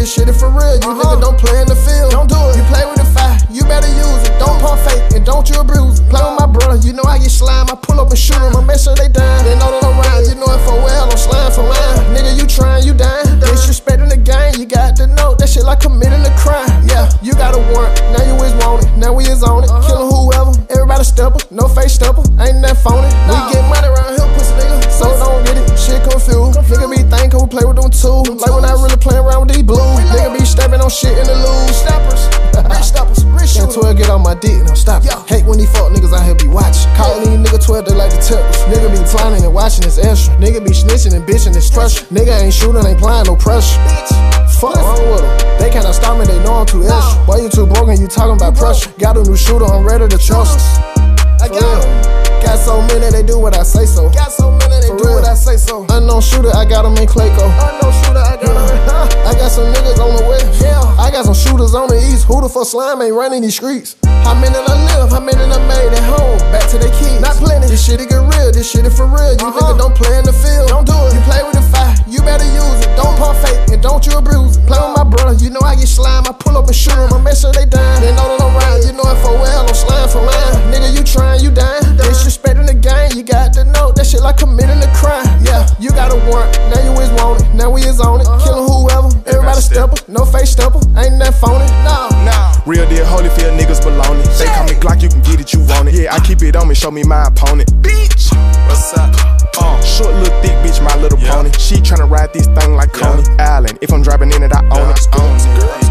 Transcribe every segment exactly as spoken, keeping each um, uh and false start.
this shit is for real. You nigga don't play in the field. Don't do it. You play with the fire, you better use it. Don't pump fake and don't you abuse it. Play with my brother, you know I get slime. I pull up and shoot him, I make sure they die. They know that I'm around, you know it for well. I'm slime for mine. Nigga, you trying, you dying. Disrespecting the game, you got to know that shit like committing a crime. Yeah, you got a warrant, now you is want it. Now we is on it, killing whoever. Everybody step up, no face step up. Ain't that phony. We get money around here, pussy nigga. So don't get it, shit confused. Nigga be thinking we play with them too. Like when I really play around with these blues. Nigga be stepping on shit in the loose. Steppers, rich steppers, rich shooters. twelve get on my dick, now stop it. Hate when these fuck niggas out here be watching. Calling these niggas twelve, they like the tippers. Nigga be clowning and watching this extra. Nigga be snitching and bitching this structure. Nigga ain't shooting, ain't playing no pressure. Fuck wrong with them. They cannot stop me, they know I'm too extra. Boy, you too broken, you talking about pressure. Got a new shooter, I'm ready to trust. I got him. Got so many, they do what I say so. Got so many, they do what I say so. Unknown shooter, I got him in Clayco. Unknown shooter, I got him. I got some niggas on the west. Yeah. I got some shooters on the east. Who the fuck slime ain't running these streets? How many I live? How many I made at home? Back to their kids. Not plenty. This shit it get real. This shit is for real. You uh-huh. nigga don't play in the field. Don't do it. You play with the fire. You better use it. Don't pump fake and don't you abuse it. Play with my brother. You know I get slime. I pull up and shoot him. I make sure they dying. They know that I'm around. You know it for well. I'm slime for mine. Nigga, you trying, you dying. Disrespecting the game. You got to know that shit like committing a crime. Yeah, you got a warrant. Now you is want it. Now we is on it. Uh-huh. Killing whoever. Everybody step up. No face step up. Ain't that phony? No. Nah. Real deal Holyfield niggas baloney. They call me Glock, you can get it, you want it. Yeah, I keep it on me, show me my opponent. Bitch, what's up? Uh, short little thick bitch, my little yeah. pony. She tryna ride this thing like Coney yeah. Island. If I'm driving in it, I own it. I own it.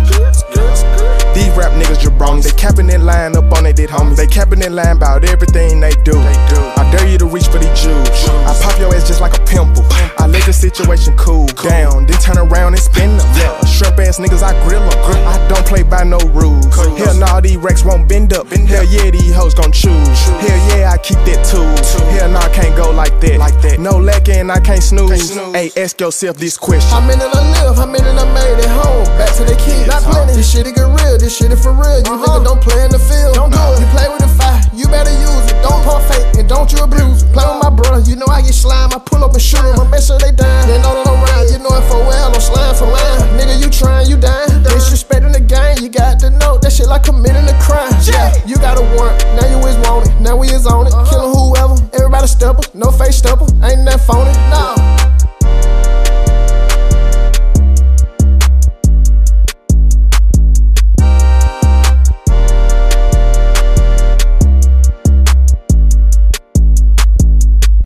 These rap niggas jabronis. They capping in line up on they dead homies. They capping in line about everything they do. They do. I dare you to reach for these Jews. I pop your ass just like a pimple. I let the situation cool down, then turn around and spin them. Yeah. Shrimp ass niggas, I grill them. I don't play by no rules. Hell nah, these wrecks won't bend up. Hell yeah, these hoes gon' choose. Hell yeah, I keep that tool. Hell nah, I can't go like that. Like that. No lacking, I can't snooze. Hey, ask yourself this question. How many I live? How many I made at home? Back to the kids. Not plenty. This shit it get real. This shit is for real. You uh-huh. nigga don't play in the field. Don't do it. You play with the fire. You better use it. Don't pump fake and don't you abuse it. Play with my brother. You know I get slime. I pull up and shoot him. I make sure they dying. They know that I'm around. You know it for well. I'm slime for mine. Nigga, you trying, you dying. Disrespecting the game. You got to know that shit like committing a crime. Yeah, you got a warrant. Now you is want it. Now we is on it. Killing whoever. Everybody step up. No face step up. Ain't that phony.